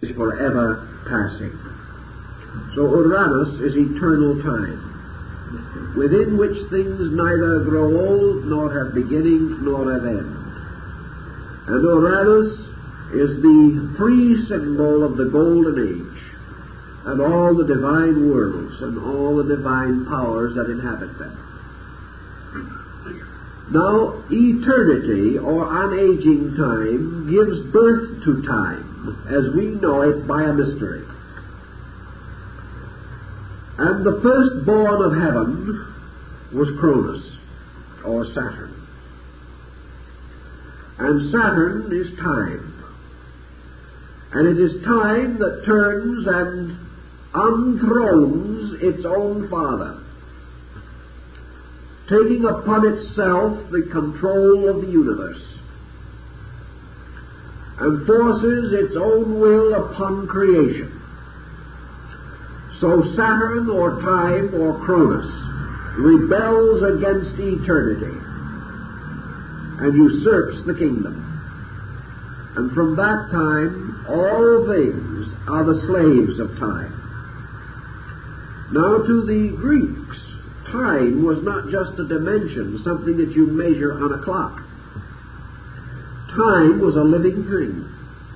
is forever passing. So Uranus is eternal time, within which things neither grow old, nor have beginning, nor have end. And Uranus is the pre-symbol of the Golden Age, and all the divine worlds, and all the divine powers that inhabit them. Now, eternity, or unaging time, gives birth to time, as we know it by a mystery. And the firstborn of heaven was Cronus, or Saturn. And Saturn is time. And it is time that turns and unthrones its own father, taking upon itself the control of the universe, and forces its own will upon creation. So Saturn, or time, or Cronus, rebels against eternity and usurps the kingdom. And from that time, all things are the slaves of time. Now, to the Greeks, time was not just a dimension, something that you measure on a clock. Time was a living thing.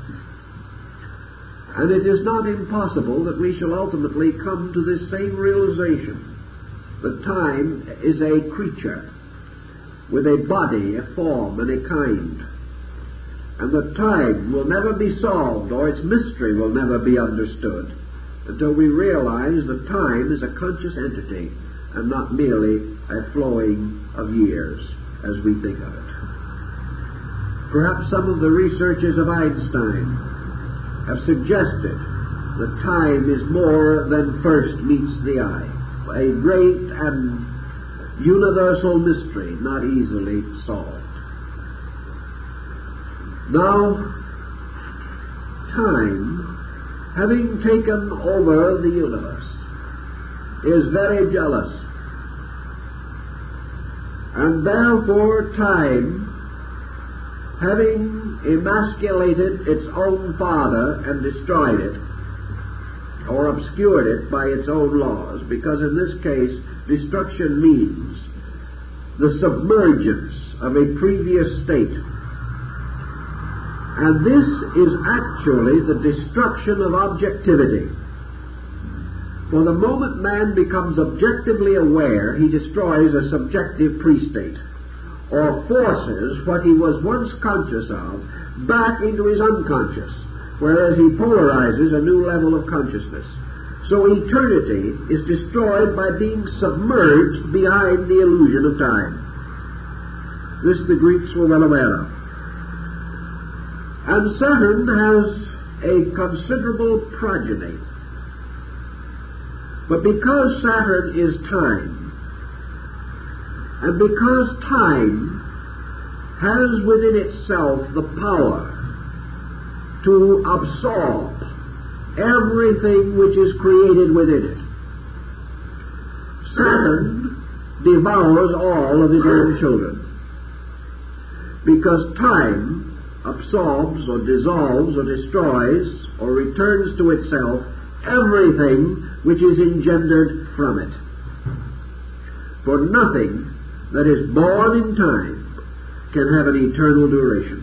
And it is not impossible that we shall ultimately come to this same realization, that time is a creature with a body, a form, and a kind, and that time will never be solved, or its mystery will never be understood, until we realize that time is a conscious entity and not merely a flowing of years as we think of it. Perhaps some of the researches of Einstein have suggested that time is more than first meets the eye, a great and universal mystery not easily solved. Now, time, having taken over the universe, is very jealous. And therefore time, having emasculated its own father and destroyed it, or obscured it by its own laws, because in this case destruction means the submergence of a previous state. And this is actually the destruction of objectivity. For the moment man becomes objectively aware, he destroys a subjective pre-state, or forces what he was once conscious of back into his unconscious, whereas he polarizes a new level of consciousness. So eternity is destroyed by being submerged behind the illusion of time. This the Greeks were well aware of. And Saturn has a considerable progeny. But because Saturn is time, and because time has within itself the power to absorb everything which is created within it, Saturn devours all of his own children. Because time absorbs or dissolves or destroys or returns to itself everything which is engendered from it. For nothing that is born in time can have an eternal duration.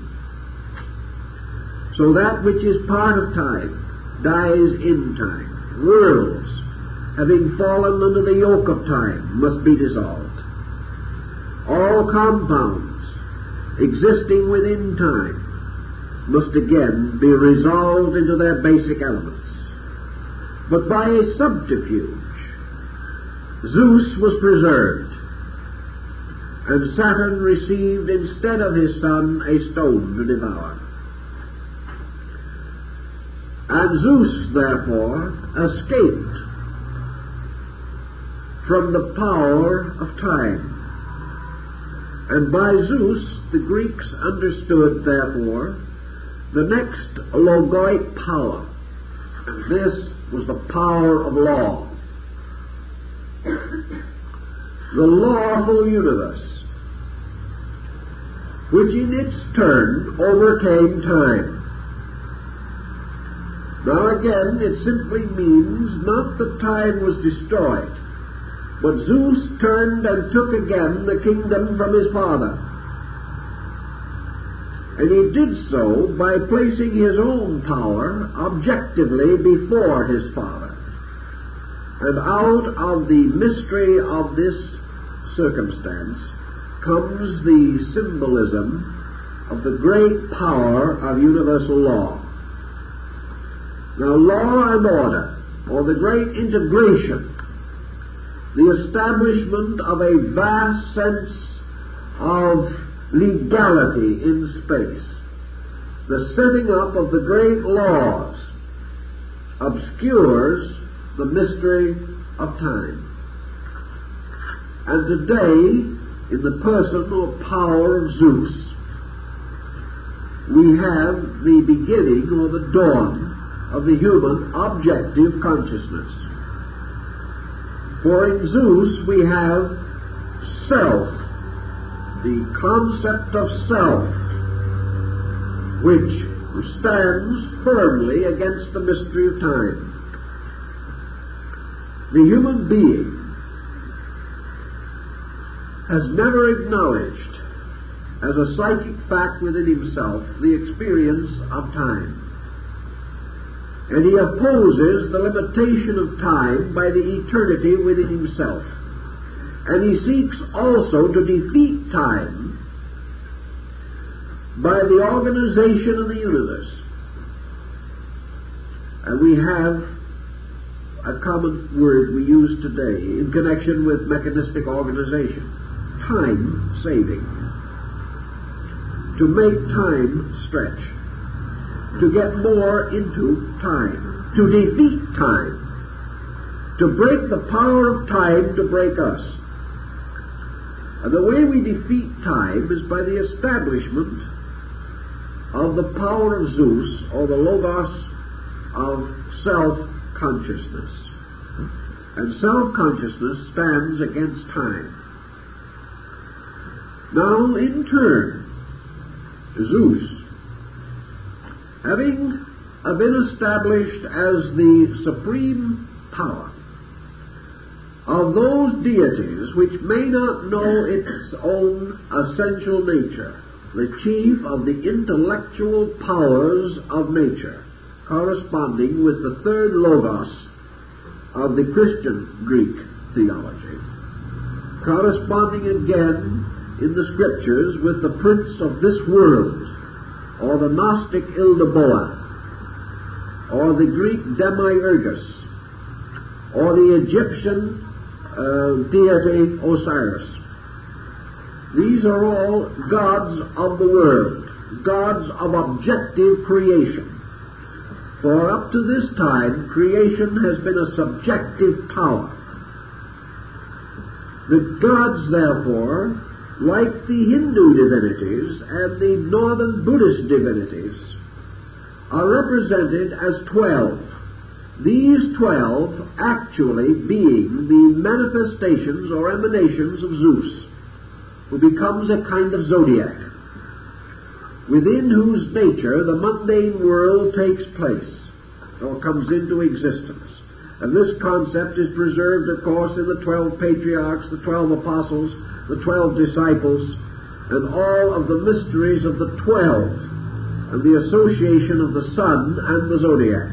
So that which is part of time dies in time. Worlds, having fallen under the yoke of time, must be dissolved. All compounds existing within time must again be resolved into their basic elements. But by a subterfuge, Zeus was preserved, and Saturn received instead of his son a stone to devour. And Zeus, therefore, escaped from the power of time. And by Zeus, the Greeks understood, therefore, the next logoic power. And this was the power of law. The lawful universe, which in its turn overcame time. Now again, it simply means not that time was destroyed, but Zeus turned and took again the kingdom from his father. And he did so by placing his own power objectively before his father. And out of the mystery of this circumstance comes the symbolism of the great power of universal law. Now, law and order, or the great integration, the establishment of a vast sense of legality in space, the setting up of the great laws, obscures the mystery of time. And today, in the person or power of Zeus, we have the beginning or the dawn of the human objective consciousness. For in Zeus we have self, the concept of self, which stands firmly against the mystery of time. The human being has never acknowledged as a psychic fact within himself the experience of time. And he opposes the limitation of time by the eternity within himself. And he seeks also to defeat time by the organization of the universe. And we have a common word we use today in connection with mechanistic organization: time saving. To make time stretch, to get more into time, to defeat time, to break the power of time to break us. And the way we defeat time is by the establishment of the power of Zeus, or the logos of self-consciousness. And self-consciousness stands against time. Now, in turn, Zeus, having been established as the supreme power of those deities which may not know its own essential nature, the chief of the intellectual powers of nature, corresponding with the third logos of the Christian Greek theology, corresponding again in the Scriptures with the prince of this world, or the Gnostic Ildaboa, or the Greek Demiurgus, or the Egyptian deity Osiris. These are all gods of the world, gods of objective creation. For up to this time, creation has been a subjective power. The gods, therefore, like the Hindu divinities and the northern Buddhist divinities, are represented as 12. These 12 actually being the manifestations or emanations of Zeus, who becomes a kind of zodiac, within whose nature the mundane world takes place, or comes into existence. And this concept is preserved, of course, in the 12 patriarchs, the 12 apostles, the 12 disciples, and all of the mysteries of the 12, and the association of the sun and the zodiac.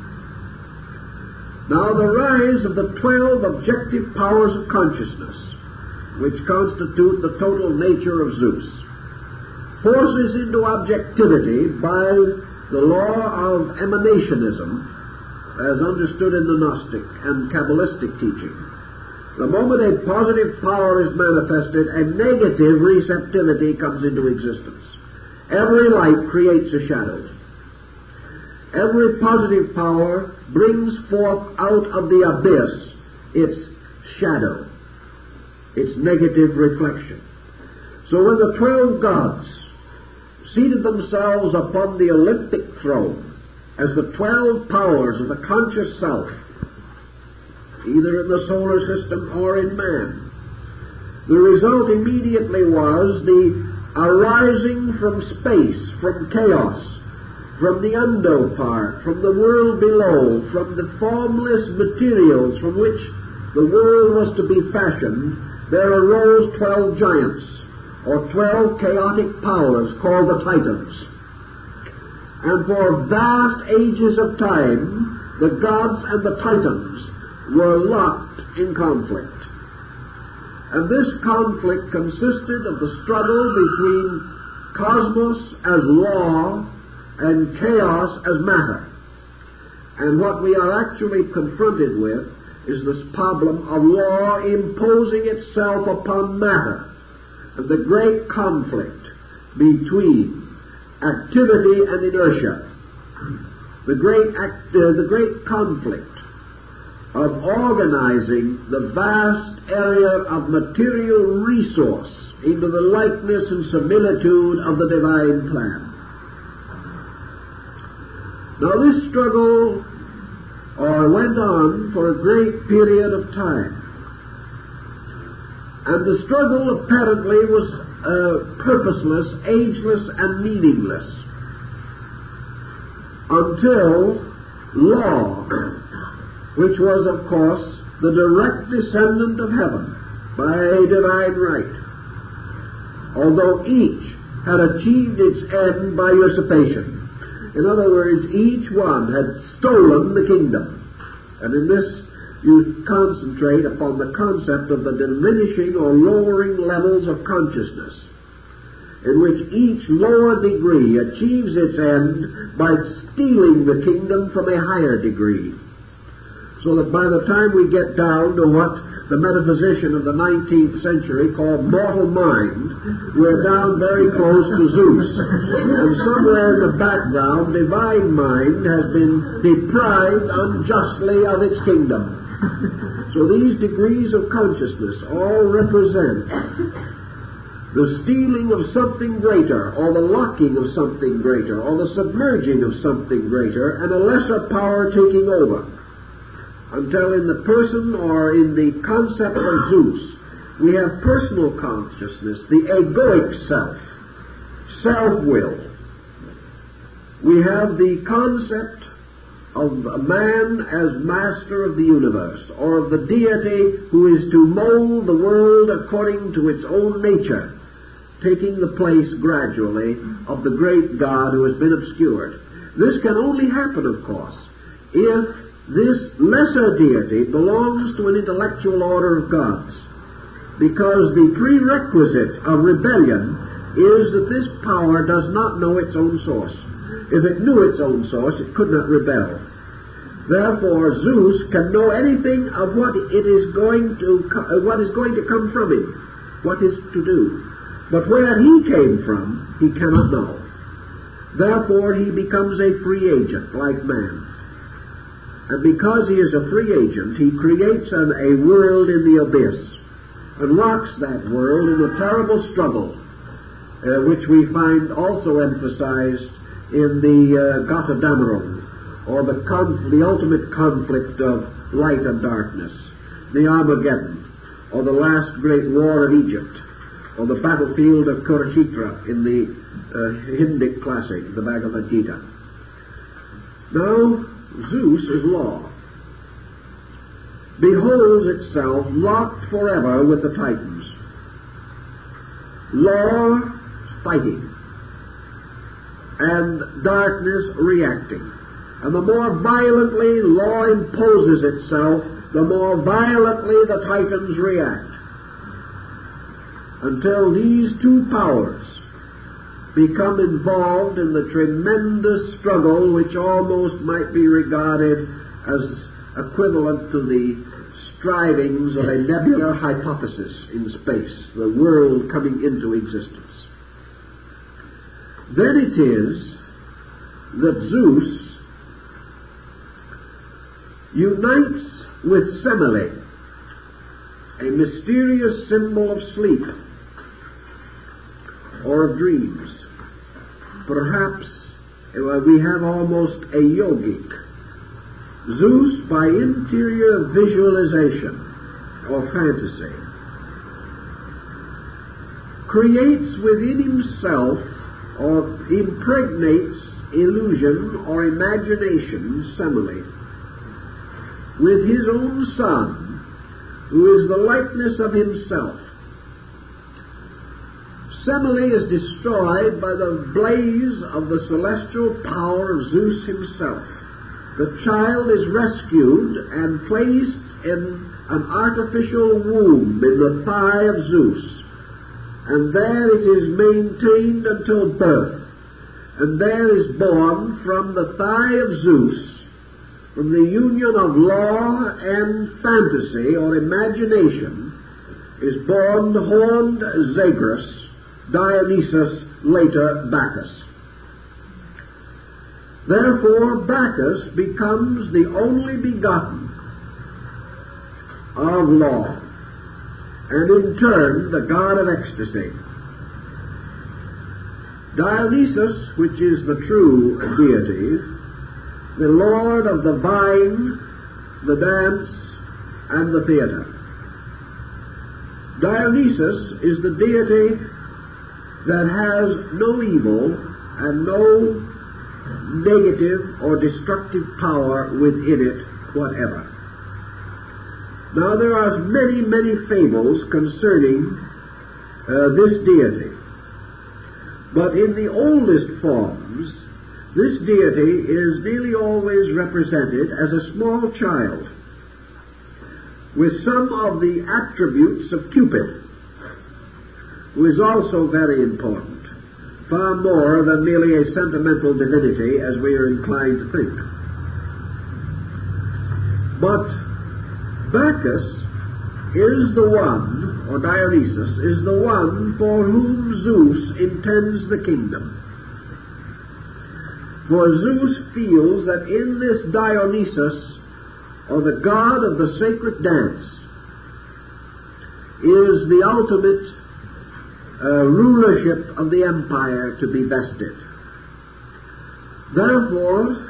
Now, the rise of the 12 objective powers of consciousness, which constitute the total nature of Zeus, forces into objectivity by the law of emanationism, as understood in the Gnostic and Kabbalistic teaching. The moment a positive power is manifested, a negative receptivity comes into existence. Every light creates a shadow. Every positive power brings forth out of the abyss its shadow, its negative reflection. So when the 12 gods seated themselves upon the Olympic throne as the 12 powers of the conscious self, either in the solar system or in man, the result immediately was the arising from space, from chaos, from the undo part, from the world below, from the formless materials from which the world was to be fashioned, there arose 12 giants, or 12 chaotic powers called the Titans. And for vast ages of time, the gods and the Titans were locked in conflict. And this conflict consisted of the struggle between cosmos as law and chaos as matter. And what we are actually confronted with is this problem of law imposing itself upon matter, and the great conflict between activity and inertia, the great conflict of organizing the vast area of material resource into the likeness and similitude of the divine plan. Now this struggle went on for a great period of time. And the struggle apparently was purposeless, ageless, and meaningless until law, which was, of course, the direct descendant of heaven by divine right, although each had achieved its end by usurpation. In other words, each one had stolen the kingdom. And in this, you concentrate upon the concept of the diminishing or lowering levels of consciousness, in which each lower degree achieves its end by stealing the kingdom from a higher degree. So that by the time we get down to what the metaphysician of the 19th century called mortal mind, we're down very close to Zeus. And somewhere in the background, divine mind has been deprived unjustly of its kingdom. So these degrees of consciousness all represent the stealing of something greater, or the locking of something greater, or the submerging of something greater, and a lesser power taking over. Until in the person or in the concept of Zeus, we have personal consciousness, the egoic self, self-will. We have the concept of a man as master of the universe, or of the deity who is to mold the world according to its own nature, taking the place gradually of the great God who has been obscured. This can only happen, of course, if this lesser deity belongs to an intellectual order of gods, because the prerequisite of rebellion is that this power does not know its own source. If it knew its own source, it could not rebel. Therefore, Zeus can know anything of what is going to come from him, what is to do. But where he came from, he cannot know. Therefore, he becomes a free agent, like man. And because he is a free agent, he creates a world in the abyss and locks that world in a terrible struggle, which we find also emphasized in the Götterdämmerung, or the ultimate conflict of light and darkness, the Armageddon, or the last great war of Egypt, or the battlefield of Kurukshetra in the Hindic classic, the Bhagavad Gita. Now, Zeus is law, beholds itself locked forever with the Titans. Law fighting, and darkness reacting. And the more violently law imposes itself, the more violently the Titans react, until these two powers become involved in the tremendous struggle which almost might be regarded as equivalent to the strivings of a nebular hypothesis in space, the world coming into existence. Then it is that Zeus unites with Semele, a mysterious symbol of sleep or of dreams. Perhaps we have almost a yogic. Zeus, by interior visualization or fantasy, creates within himself or impregnates illusion or imagination, Semele, with his own son, who is the likeness of himself. Semele is destroyed by the blaze of the celestial power of Zeus himself. The child is rescued and placed in an artificial womb in the thigh of Zeus, and there it is maintained until birth, and there is born from the thigh of Zeus, from the union of law and fantasy or imagination, is born the horned Zagreus, Dionysus, later Bacchus. Therefore, Bacchus becomes the only begotten of law, and in turn the god of ecstasy. Dionysus, which is the true deity, the lord of the vine, the dance, and the theater. Dionysus is the deity that has no evil and no negative or destructive power within it whatever. Now there are many, many fables concerning this deity. But in the oldest forms, this deity is nearly always represented as a small child with some of the attributes of Cupid, who is also very important, far more than merely a sentimental divinity as we are inclined to think. But Bacchus is the one, or Dionysus, is the one for whom Zeus intends the kingdom. For Zeus feels that in this Dionysus, or the god of the sacred dance, is the ultimate rulership of the empire to be vested. Therefore,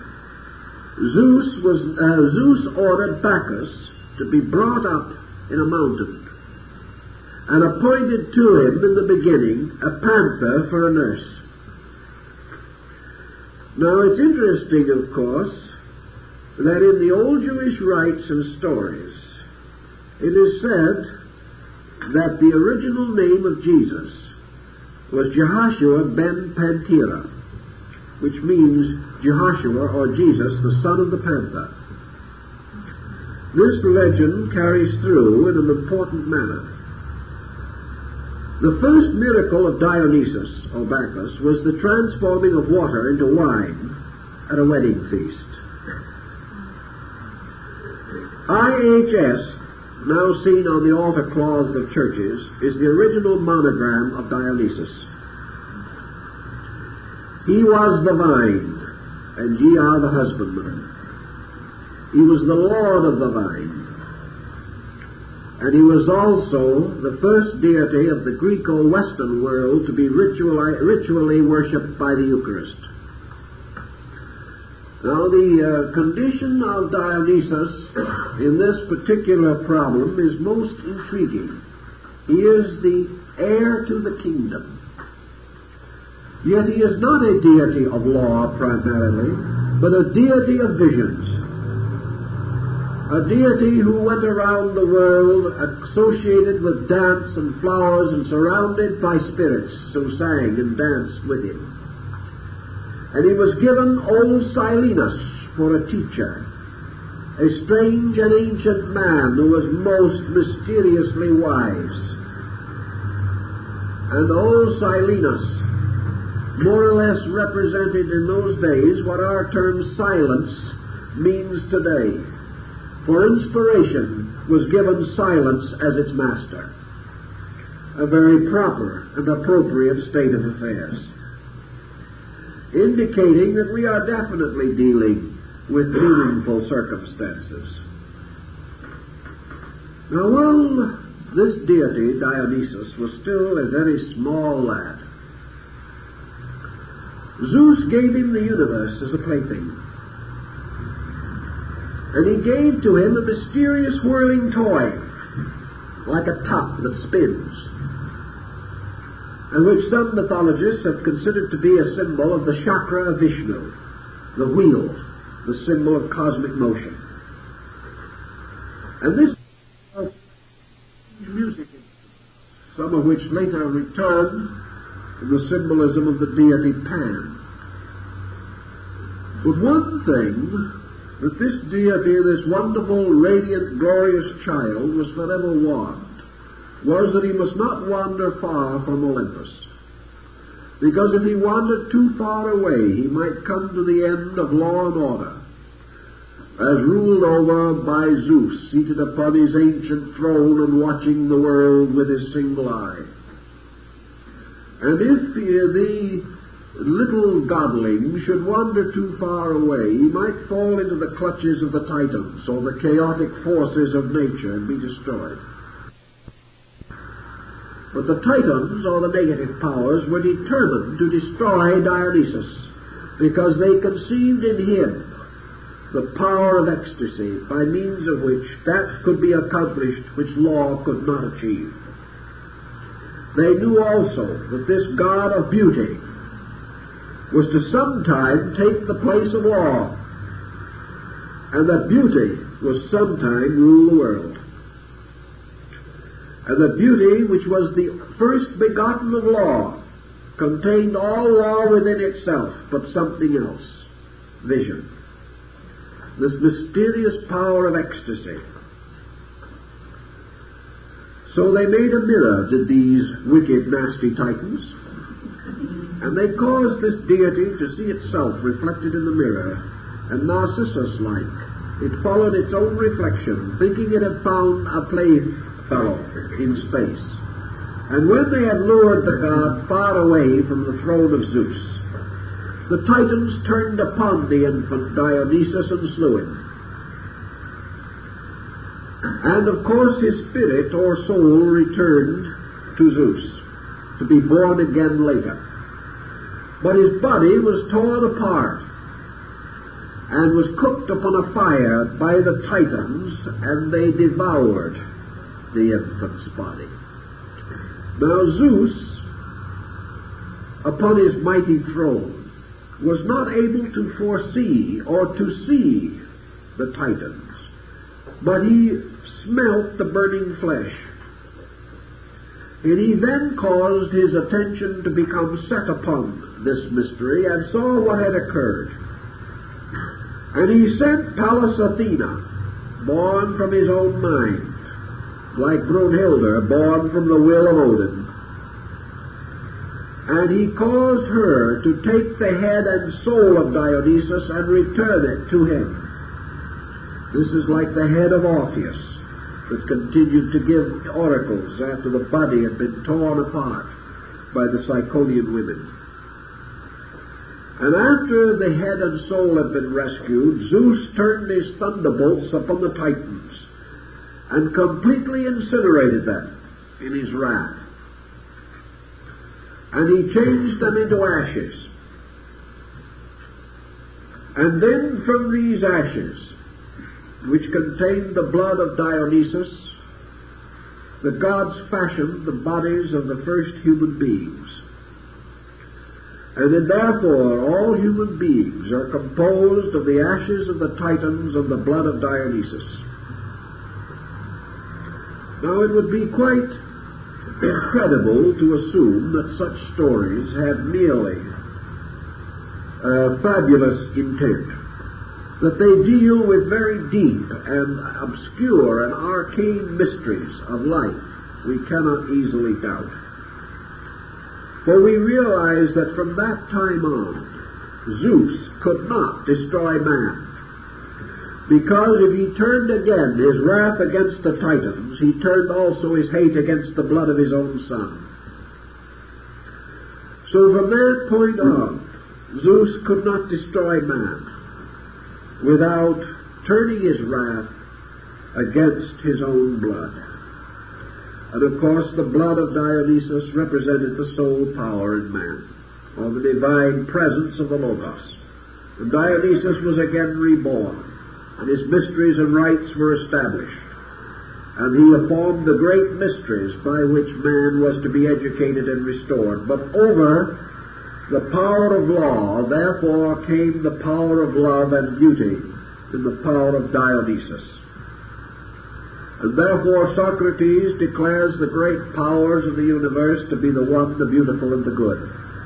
Zeus ordered Bacchus to be brought up in a mountain, and appointed to him in the beginning a panther for a nurse. Now it's interesting, of course, that in the old Jewish rites and stories, it is said that the original name of Jesus was Jehoshua ben Pantera, which means Jehoshua, or Jesus, the son of the panther. This legend carries through in an important manner. The first miracle of Dionysus, or Bacchus, was the transforming of water into wine at a wedding feast. IHS, now seen on the altar cloths of churches, is the original monogram of Dionysus. He was the vine, and ye are the husbandmen. He was the Lord of the vine. And he was also the first deity of the Greco-Western world to be ritually worshipped by the Eucharist. Now, the condition of Dionysus in this particular problem is most intriguing. He is the heir to the kingdom. Yet he is not a deity of law primarily, but a deity of visions. A deity who went around the world associated with dance and flowers and surrounded by spirits who sang and danced with him. And he was given old Silenus for a teacher, a strange and ancient man who was most mysteriously wise. And old Silenus more or less represented in those days what our term silence means today. For inspiration was given silence as its master, a very proper and appropriate state of affairs, indicating that we are definitely dealing with meaningful circumstances. Now, while this deity, Dionysus, was still a very small lad, Zeus gave him the universe as a plaything. And he gave to him a mysterious whirling toy, like a top that spins. and which some mythologists have considered to be a symbol of the chakra of Vishnu, the wheel, the symbol of cosmic motion. And this music, some of which later returned in the symbolism of the deity Pan. But one thing that this deity, this wonderful, radiant, glorious child, was forever warned, was that he must not wander far from Olympus. Because if he wandered too far away, he might come to the end of law and order, as ruled over by Zeus, seated upon his ancient throne and watching the world with his single eye. And if the little godling should wander too far away, he might fall into the clutches of the Titans, or the chaotic forces of nature, and be destroyed. But the Titans, or the negative powers, were determined to destroy Dionysus, because they conceived in him the power of ecstasy, by means of which that could be accomplished which law could not achieve. They knew also that this God of beauty was to sometime take the place of law, and that beauty was sometime rule the world. And that beauty, which was the first begotten of law, contained all law within itself, but something else, vision. This mysterious power of ecstasy. So they made a mirror, did these wicked, nasty Titans, and they caused this deity to see itself reflected in the mirror, and Narcissus-like, it followed its own reflection, thinking it had found a playfellow in space. And when they had lured the god far away from the throne of Zeus, the Titans turned upon the infant Dionysus and slew him. And of course his spirit or soul returned to Zeus, to be born again later. But his body was torn apart and was cooked upon a fire by the Titans, and they devoured the infant's body. Now Zeus, upon his mighty throne, was not able to foresee or to see the Titans, but he smelt the burning flesh. And he then caused his attention to become set upon this mystery and saw what had occurred. And he sent Pallas Athena, born from his own mind, like Brunhilde, born from the will of Odin. And he caused her to take the head and soul of Dionysus and return it to him. This is like the head of Orpheus, that continued to give oracles after the body had been torn apart by the Ciconian women. And after the head and soul had been rescued, Zeus turned his thunderbolts upon the Titans and completely incinerated them in his wrath. And he changed them into ashes. And then from these ashes, which contained the blood of Dionysus, the gods fashioned the bodies of the first human beings. And then therefore all human beings are composed of the ashes of the Titans and the blood of Dionysus. Now it would be quite incredible to assume that such stories have merely fabulous intent, that they deal with very deep and obscure and arcane mysteries of life we cannot easily doubt. For we realize that from that time on, Zeus could not destroy man, because if he turned again his wrath against the Titans, he turned also his hate against the blood of his own son. So from that point on, Zeus could not destroy man without turning his wrath against his own blood. And of course the blood of Dionysus represented the sole power in man, or the divine presence of the Logos. And Dionysus was again reborn, and his mysteries and rites were established. and he formed the great mysteries by which man was to be educated and restored. But over the power of law, therefore, came the power of love and beauty in the power of Dionysus. And therefore Socrates declares the great powers of the universe to be the one, the beautiful, and the good.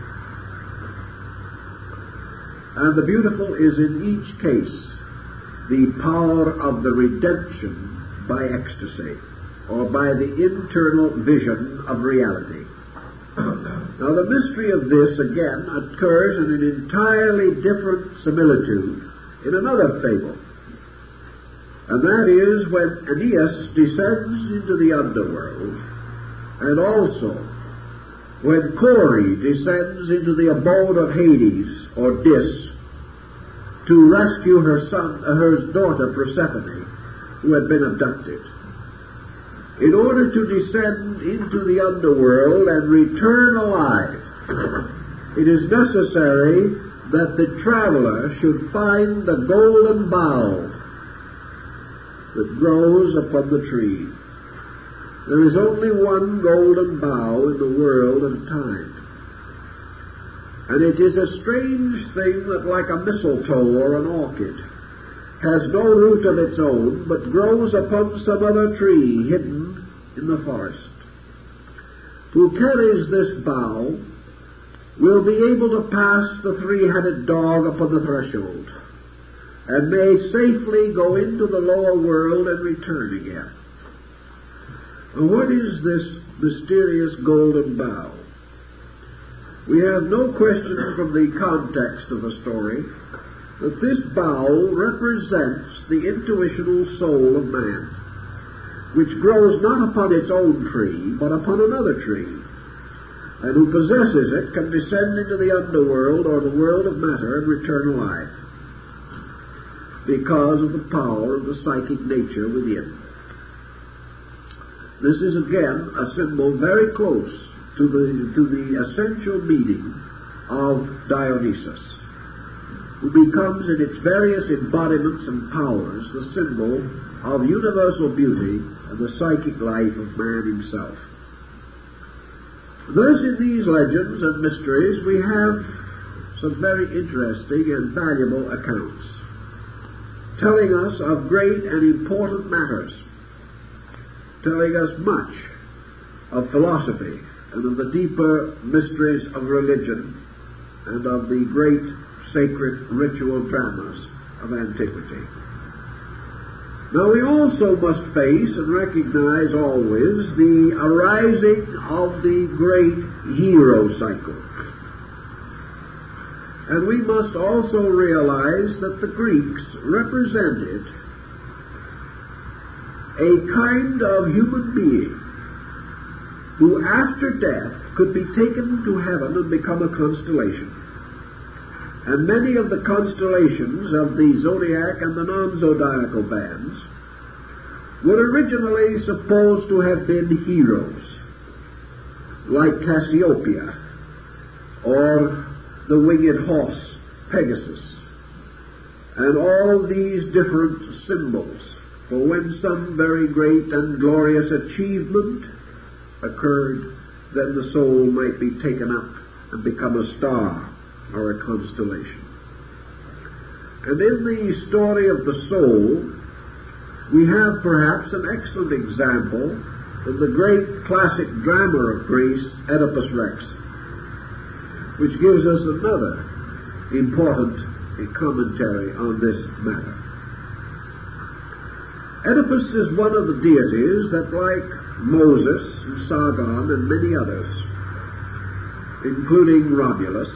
And the beautiful is in each case the power of the redemption by ecstasy, or by the internal vision of reality. Now the mystery of this again occurs in an entirely different similitude in another fable. And that is when Aeneas descends into the underworld, and also when Chore descends into the abode of Hades, or Dis, to rescue her daughter Persephone, who had been abducted. In order to descend into the underworld and return alive, it is necessary that the traveler should find the golden bough that grows upon the tree. There is only one golden bough in the world at a time. And it is a strange thing that, like a mistletoe or an orchid, has no root of its own, but grows upon some other tree hidden in the forest. Who carries this bough will be able to pass the three-headed dog upon the threshold, and may safely go into the lower world and return again. Now, what is this mysterious golden bough? We have no question from the context of the story that this bough represents the intuitional soul of man, which grows not upon its own tree, but upon another tree, and who possesses it can descend into the underworld or the world of matter and return alive, because of the power of the psychic nature within. This is again a symbol very close to the essential meaning of Dionysus, who becomes in its various embodiments and powers the symbol of universal beauty and the psychic life of man himself. Thus, in these legends and mysteries, we have some very interesting and valuable accounts, telling us of great and important matters, telling us much of philosophy and of the deeper mysteries of religion and of the great sacred ritual dramas of antiquity. Now we also must face and recognize always the arising of the great hero cycle. And we must also realize that the Greeks represented a kind of human being who after death could be taken to heaven and become a constellation. And many of the constellations of the zodiac and the non-zodiacal bands were originally supposed to have been heroes, like Cassiopeia, or the winged horse, Pegasus, and all these different symbols for when some very great and glorious achievement occurred, then the soul might be taken up and become a star or a constellation. And in the story of the soul, we have perhaps an excellent example in the great classic drama of Greece, Oedipus Rex, which gives us another important commentary on this matter. Oedipus is one of the deities that, like Moses and Sargon and many others, including Romulus,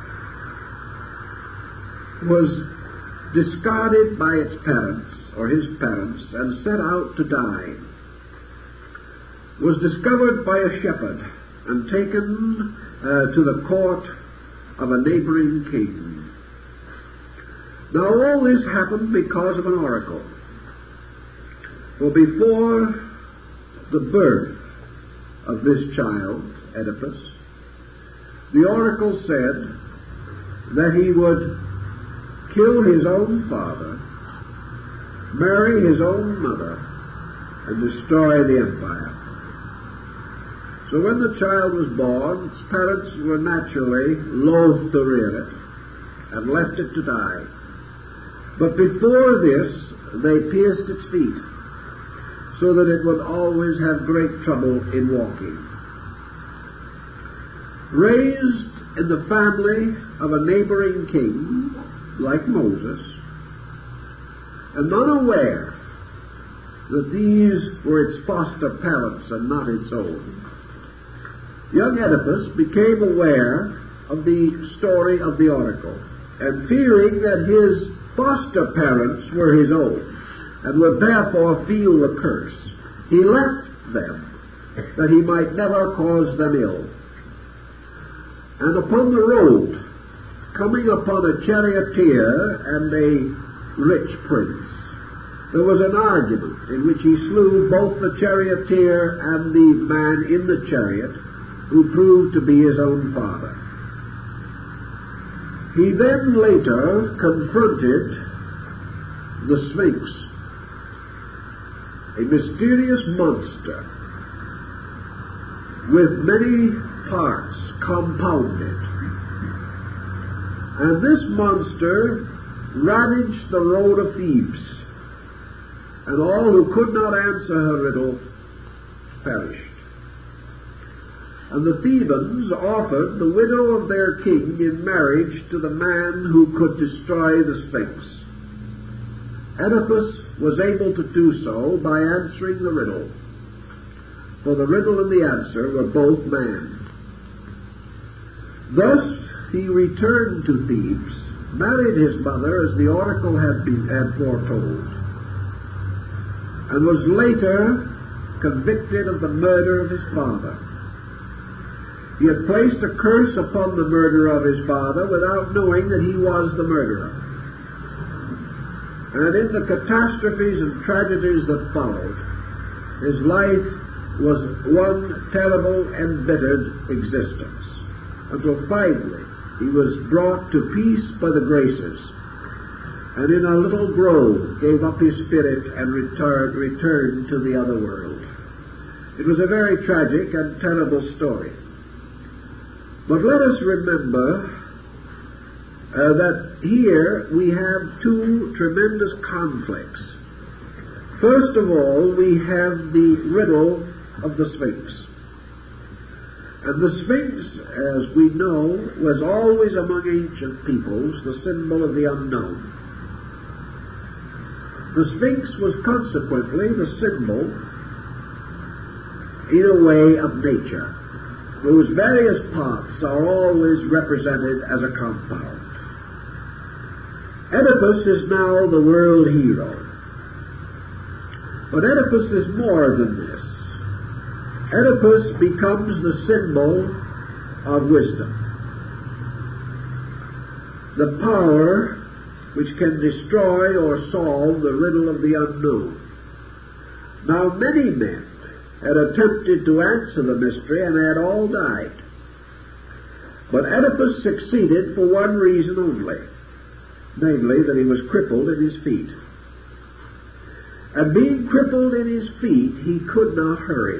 was discarded by its parents, or his parents, and set out to die, was discovered by a shepherd and taken to the court of a neighboring king. Now all this happened because of an oracle. For before the birth of this child, Oedipus, the oracle said that he would kill his own father, marry his own mother, and destroy the empire. So when the child was born, its parents were naturally loath to rear it and left it to die. But before this, they pierced its feet so that it would always have great trouble in walking. Raised in the family of a neighboring king, like Moses, and unaware that these were its foster parents and not its own, young Oedipus became aware of the story of the oracle, and fearing that his foster parents were his own, and would therefore feel the curse, he left them, that he might never cause them ill. And upon the road, coming upon a charioteer and a rich prince, there was an argument in which he slew both the charioteer and the man in the chariot, who proved to be his own father. He then later confronted the Sphinx, a mysterious monster with many parts compounded. And this monster ravaged the road of Thebes, and all who could not answer her riddle perished. And the Thebans offered the widow of their king in marriage to the man who could destroy the Sphinx. Oedipus was able to do so by answering the riddle, for the riddle and the answer were both man. Thus he returned to Thebes, married his mother as the oracle had foretold, and was later convicted of the murder of his father. He had placed a curse upon the murder of his father without knowing that he was the murderer. And in the catastrophes and tragedies that followed, his life was one terrible, embittered existence, until finally he was brought to peace by the graces, and in a little grove gave up his spirit and returned to the other world. It was a very tragic and terrible story. But let us remember that here we have two tremendous conflicts. First of all, we have the riddle of the Sphinx. And the Sphinx, as we know, was always among ancient peoples the symbol of the unknown. The Sphinx was consequently the symbol, in a way, of nature, whose various parts are always represented as a compound. Oedipus is now the world hero. But Oedipus is more than this. Oedipus becomes the symbol of wisdom, the power which can destroy or solve the riddle of the unknown. Now, many men had attempted to answer the mystery and had all died. But Oedipus succeeded for one reason only, namely that he was crippled in his feet. And being crippled in his feet, he could not hurry.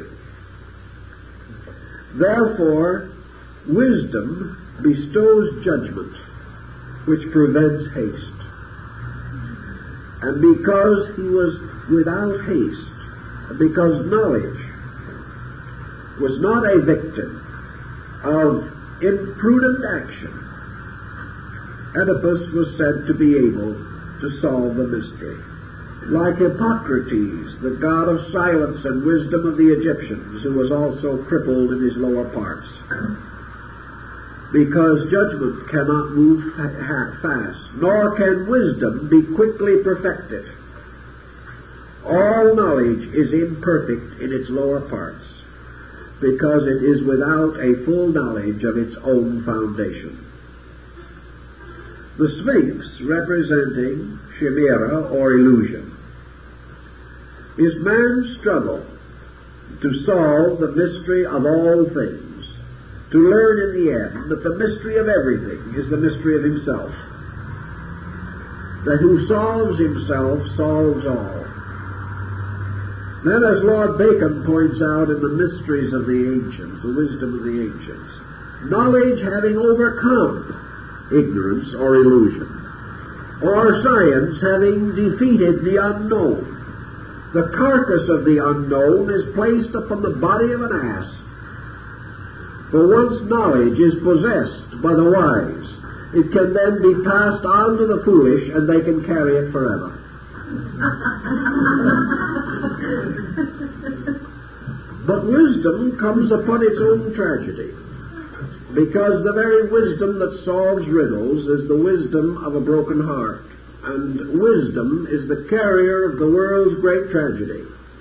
Therefore, wisdom bestows judgment, which prevents haste. And because he was without haste, because knowledge was not a victim of imprudent action, Oedipus was said to be able to solve the mystery. Like Hippocrates, the god of silence and wisdom of the Egyptians, who was also crippled in his lower parts. Because judgment cannot move fast, nor can wisdom be quickly perfected. All knowledge is imperfect in its lower parts, because it is without a full knowledge of its own foundation. The Sphinx, representing chimera or illusion, is man's struggle to solve the mystery of all things, to learn in the end that the mystery of everything is the mystery of himself, that who solves himself solves all. Then, as Lord Bacon points out in the Mysteries of the Ancients, the Wisdom of the Ancients, knowledge having overcome ignorance or illusion, or science having defeated the unknown, the carcass of the unknown is placed upon the body of an ass. For once knowledge is possessed by the wise, it can then be passed on to the foolish, and they can carry it forever. But wisdom comes upon its own tragedy, because the very wisdom that solves riddles is the wisdom of a broken heart, and wisdom is the carrier of the world's great tragedy.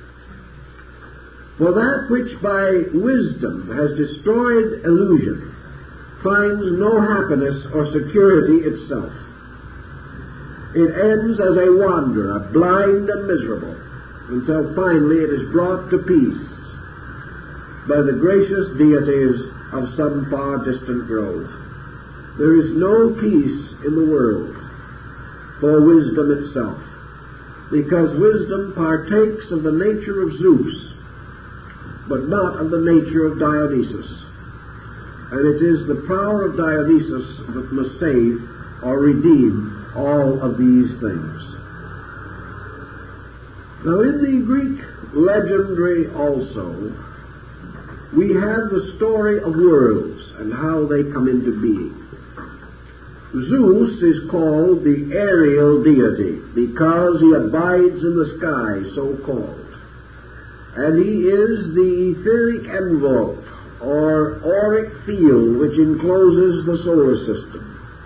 For that which by wisdom has destroyed illusion finds no happiness or security itself. It ends as a wanderer, blind and miserable, until finally it is brought to peace by the gracious deities of some far distant grove. There is no peace in the world for wisdom itself, because wisdom partakes of the nature of Zeus, but not of the nature of Dionysus. And it is the power of Dionysus that must save or redeem all of these things. Now, in the Greek legendary also, we have the story of worlds and how they come into being. Zeus is called the aerial deity because he abides in the sky, so called. And he is the etheric envelope or auric field which encloses the solar system.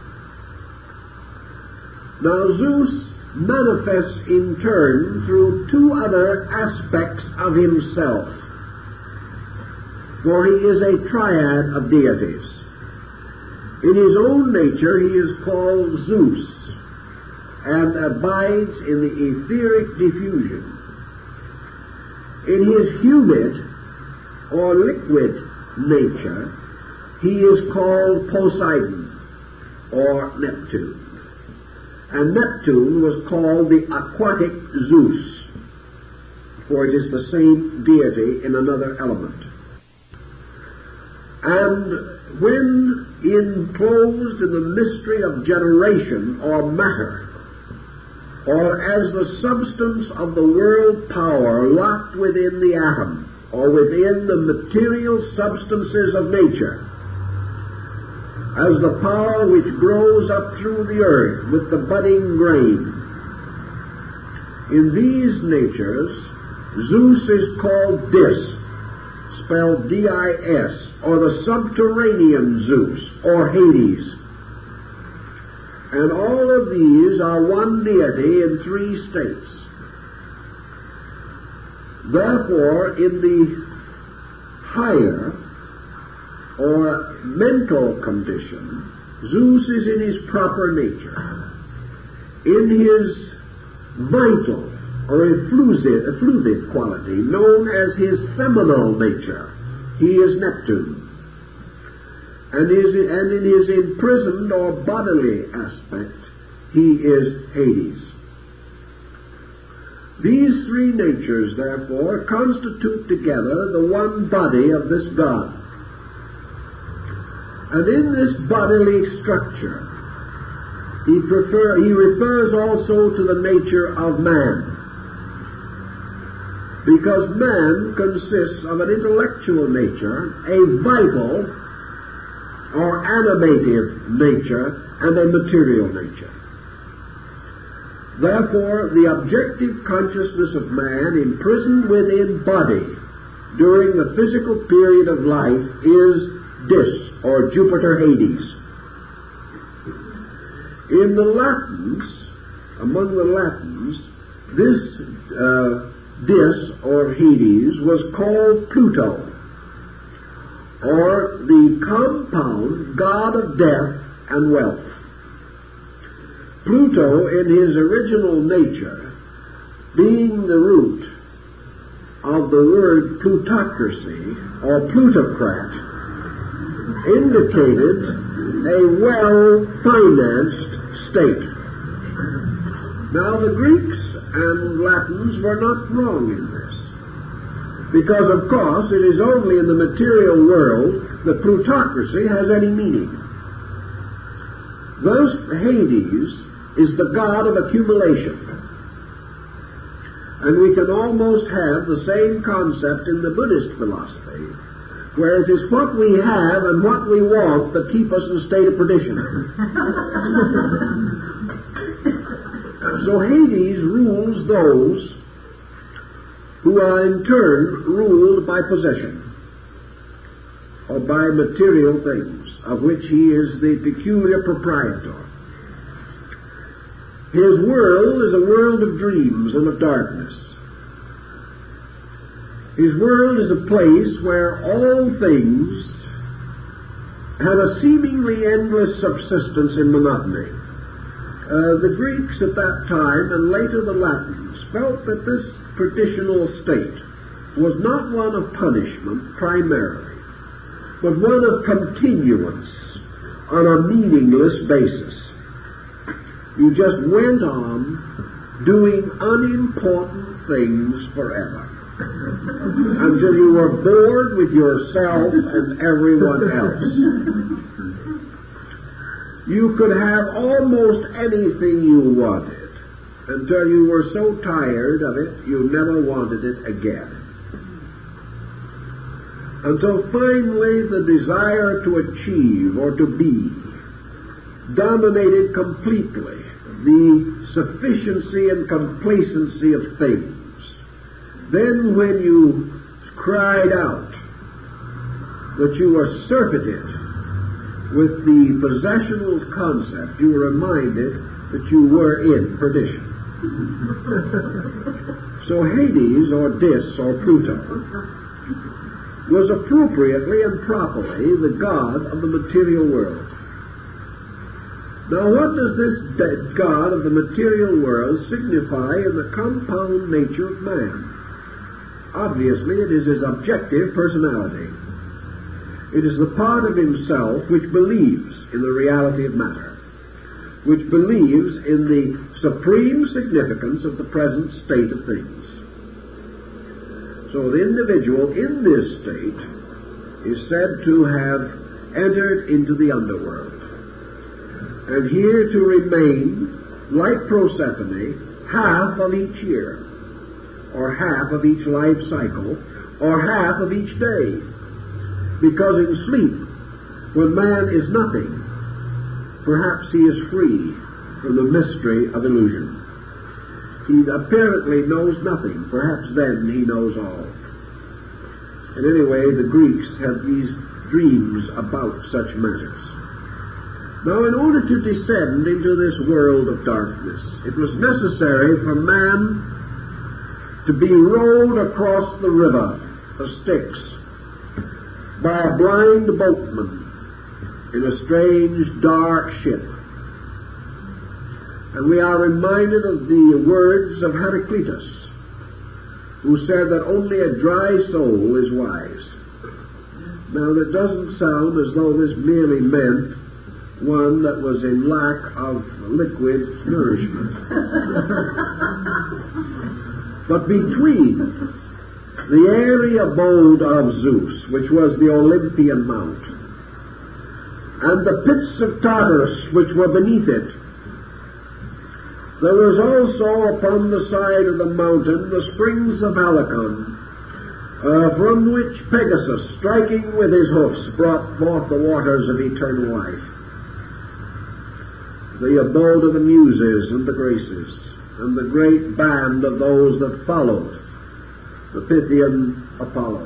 Now, Zeus manifests in turn through two other aspects of himself, for he is a triad of deities. In his own nature he is called Zeus and abides in the etheric diffusion. In his humid or liquid nature he is called Poseidon or Neptune. And Neptune was called the aquatic Zeus, for it is the same deity in another element. And when enclosed in the mystery of generation or matter, or as the substance of the world power locked within the atom, or within the material substances of nature, as the power which grows up through the earth with the budding grain. In these natures, Zeus is called Dis, spelled D-I-S, or the subterranean Zeus, or Hades. And all of these are one deity in three states. Therefore, in the higher or mental condition, Zeus is in his proper nature. In his vital or effluvive quality, known as his seminal nature, he is Neptune. And in his imprisoned or bodily aspect, he is Hades. These three natures, therefore, constitute together the one body of this God. And in this bodily structure, he refers also to the nature of man, because man consists of an intellectual nature, a vital or animative nature, and a material nature. Therefore, the objective consciousness of man imprisoned within body during the physical period of life is Dis, or Jupiter Hades. In the Latins, among the Latins, this Dis, or Hades, was called Pluto, or the compound god of death and wealth. Pluto, in his original nature, being the root of the word plutocracy, or plutocrat, indicated a well-financed state. Now, the Greeks and Latins were not wrong in this. Because, of course, it is only in the material world that plutocracy has any meaning. Thus, Hades is the god of accumulation. And we can almost have the same concept in the Buddhist philosophy, where it is what we have and what we want that keep us in a state of perdition. So Hades rules those who are in turn ruled by possession, or by material things, of which he is the peculiar proprietor. His world is a world of dreams and of darkness. His world is a place where all things have a seemingly endless subsistence in monotony. The Greeks at that time, and later the Latins, felt that this traditional state was not one of punishment primarily, but one of continuance on a meaningless basis. You just went on doing unimportant things forever until you were bored with yourself and everyone else. You could have almost anything you wanted until you were so tired of it you never wanted it again. Until finally the desire to achieve or to be dominated completely the sufficiency and complacency of things. Then when you cried out that you were surfeited with the possessional concept, you were reminded that you were in perdition. So Hades, or Dis, or Pluto, was appropriately and properly the god of the material world. Now, what does this god of the material world signify in the compound nature of man? Obviously, it is his objective personality. It is the part of himself which believes in the reality of matter, which believes in the supreme significance of the present state of things. So the individual in this state is said to have entered into the underworld, and here to remain, like Proserpine, half of each year, or half of each life cycle, or half of each day. Because in sleep, when man is nothing, perhaps he is free from the mystery of illusion. He apparently knows nothing. Perhaps then he knows all. And anyway, the Greeks had these dreams about such matters. Now, in order to descend into this world of darkness, it was necessary for man to be rowed across the river of Styx by a blind boatman in a strange, dark ship. And we are reminded of the words of Heraclitus, who said that only a dry soul is wise. Now, that doesn't sound as though this merely meant one that was in lack of liquid nourishment. But between the airy abode of Zeus, which was the Olympian Mount, and the pits of Tartarus, which were beneath it, there was also upon the side of the mountain the springs of Helicon, from which Pegasus, striking with his hoofs, brought forth the waters of eternal life. The abode of the Muses and the Graces, and the great band of those that followed the Pythian Apollo.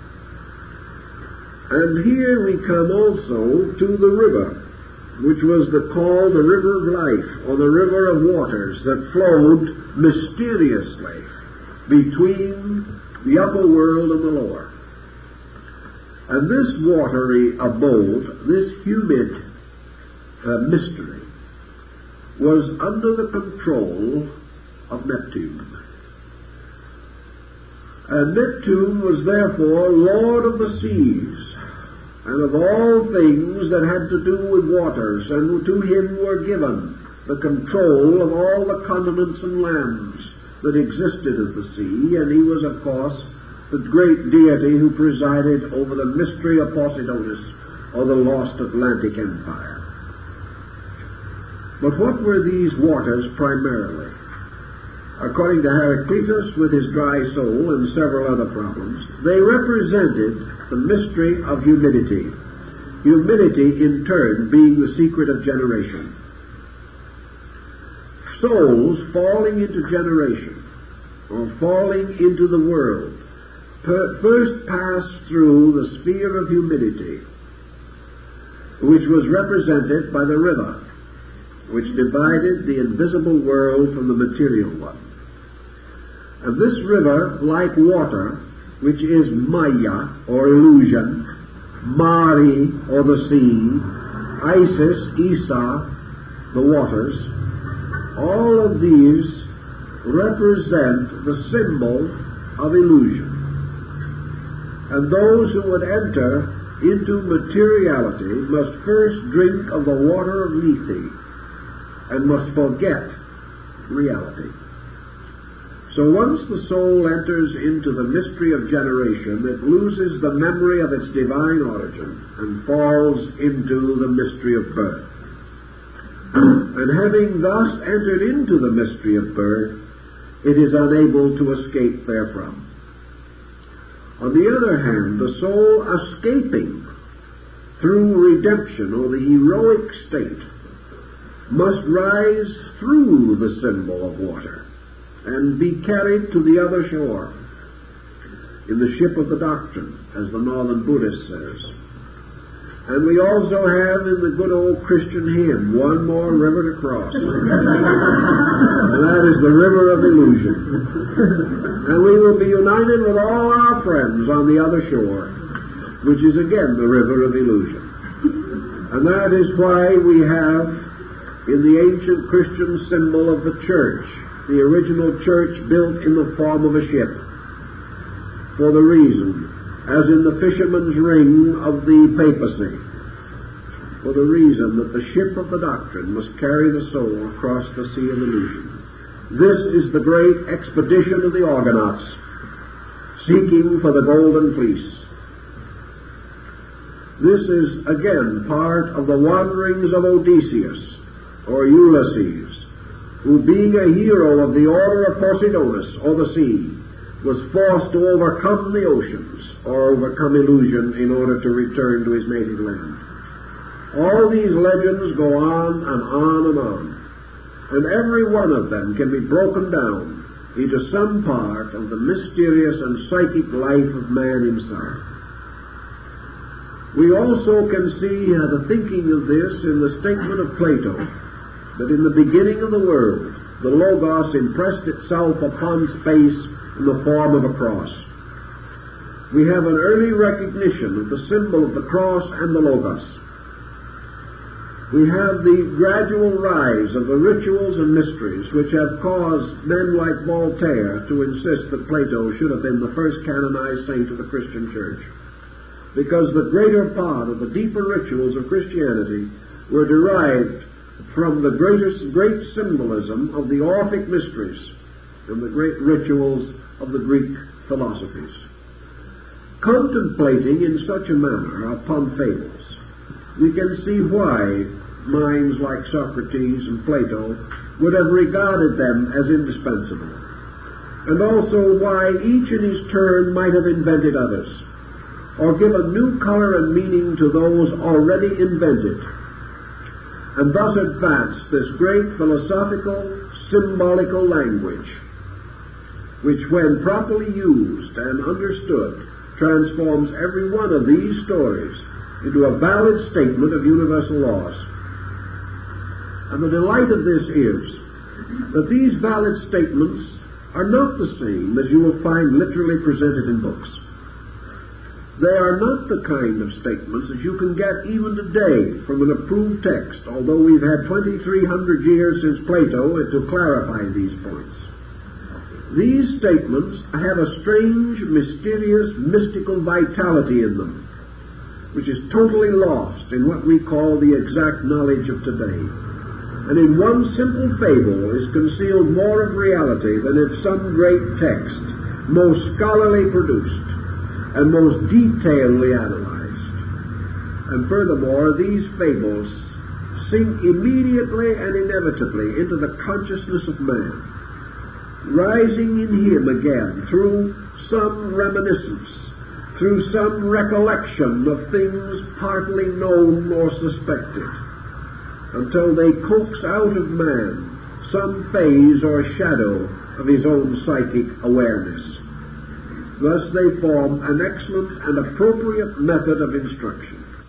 And here we come also to the river, which was called the river of life, or the river of waters, that flowed mysteriously between the upper world and the lower. And this watery abode, this humid mystery, was under the control of Neptune. And Neptune was therefore Lord of the seas, and of all things that had to do with waters, and to him were given the control of all the continents and lands that existed of the sea, and he was, of course, the great deity who presided over the mystery of Poseidonus, or the lost Atlantic Empire. But what were these waters primarily? According to Heraclitus, with his dry soul and several other problems, they represented the mystery of humidity. Humidity, in turn, being the secret of generation. Souls falling into generation, or falling into the world, first passed through the sphere of humidity, which was represented by the river, which divided the invisible world from the material one. And this river, like water, which is Maya, or illusion, Mari, or the sea, Isis, Isa, the waters, all of these represent the symbol of illusion. And those who would enter into materiality must first drink of the water of Lethe and must forget reality. So once the soul enters into the mystery of generation, it loses the memory of its divine origin and falls into the mystery of birth. And having thus entered into the mystery of birth, it is unable to escape therefrom. On the other hand, the soul escaping through redemption, or the heroic state, must rise through the symbol of water and be carried to the other shore in the ship of the doctrine, as the Northern Buddhist says. And we also have in the good old Christian hymn, one more river to cross. And that is the river of illusion. And we will be united with all our friends on the other shore, which is again the river of illusion. And that is why we have in the ancient Christian symbol of the church, the original church built in the form of a ship, for the reason, as in the fisherman's ring of the papacy, for the reason that the ship of the doctrine must carry the soul across the sea of illusion. This is the great expedition of the Argonauts, seeking for the golden fleece. This is again part of the wanderings of Odysseus, or Ulysses, who, being a hero of the order of Poseidonus, or the sea, was forced to overcome the oceans, or overcome illusion, in order to return to his native land. All these legends go on and on and on, and every one of them can be broken down into some part of the mysterious and psychic life of man himself. We also can see the thinking of this in the statement of Plato, that in the beginning of the world, the Logos impressed itself upon space in the form of a cross. We have an early recognition of the symbol of the cross and the Logos. We have the gradual rise of the rituals and mysteries which have caused men like Voltaire to insist that Plato should have been the first canonized saint of the Christian Church, because the greater part of the deeper rituals of Christianity were derived from the great symbolism of the Orphic mysteries and the great rituals of the Greek philosophies. Contemplating in such a manner upon fables, we can see why minds like Socrates and Plato would have regarded them as indispensable, and also why each in his turn might have invented others, or given new color and meaning to those already invented, and thus advanced this great philosophical, symbolical language, which when properly used and understood, transforms every one of these stories into a valid statement of universal laws. And the delight of this is that these valid statements are not the same as you will find literally presented in books. They are not the kind of statements as you can get even today from an approved text, although we've had 2,300 years since Plato to clarify these points. These statements have a strange, mysterious, mystical vitality in them, which is totally lost in what we call the exact knowledge of today. And in one simple fable is concealed more of reality than if some great text most scholarly produced, and most detailedly analyzed. And furthermore, these fables sink immediately and inevitably into the consciousness of man, rising in him again through some reminiscence, through some recollection of things partly known or suspected, until they coax out of man some phase or shadow of his own psychic awareness. Thus they form an excellent and appropriate method of instruction.